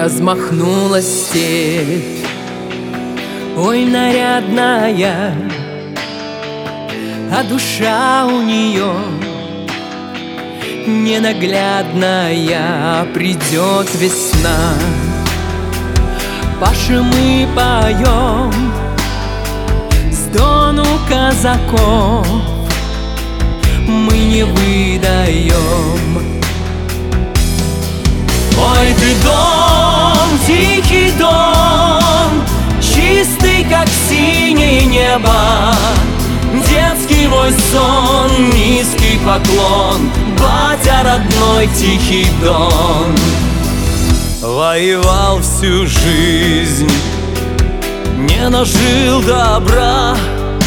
Размахнулась степь, ой, нарядная, а душа у нее ненаглядная. Придет весна, Паши мы поем стону казаков, мы не выдаем. Ой, ты дом, тихий дом, чистый, как синее небо, детский мой сон, низкий поклон, батя родной, тихий дон. Воевал всю жизнь, не нажил добра,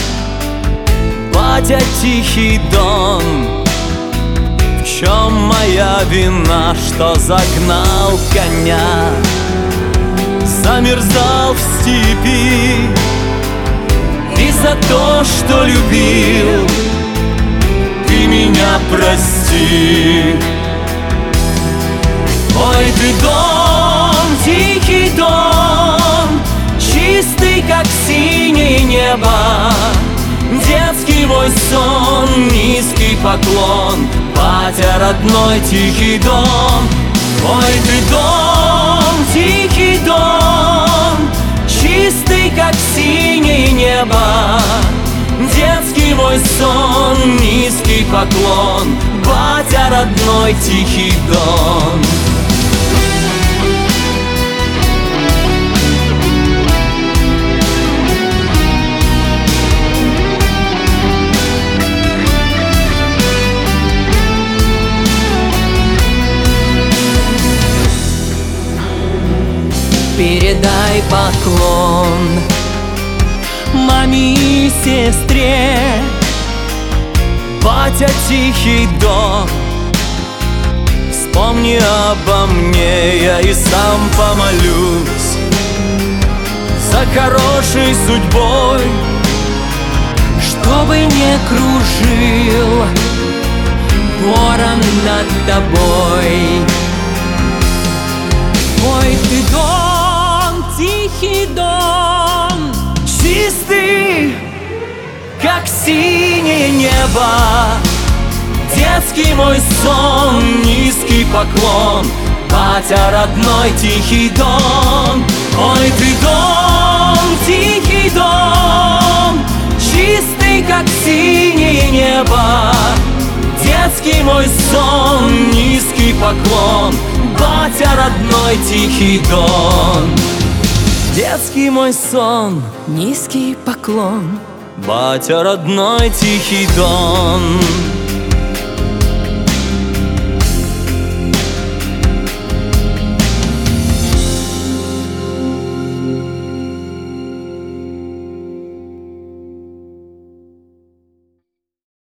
батя, тихий дон. В чем моя вина, что загнал коня, замерзал в степи, и за то, что любил, ты меня прости. Ой, ты дом, тихий дом, чистый, как синее небо, детский мой сон, низкий поклон, батя родной, тихий дом. Ой, ты дом, тихий дом, чистый, как синее небо, детский мой сон, низкий поклон, батя родной, тихий дом. Передай поклон маме и сестре, батя, тихий дом. Вспомни обо мне, я и сам помолюсь за хорошей судьбой, чтобы не кружил ворон над тобой. Ой, ты дом, тихий дом, чистый, как синее небо, детский мой сон, низкий поклон, батя родной, тихий дом. Ой, ты дом, тихий дом, чистый, как синее небо, детский мой сон, низкий поклон, батя родной, тихий дон. Детский мой сон, низкий поклон, батя родной, тихий дон.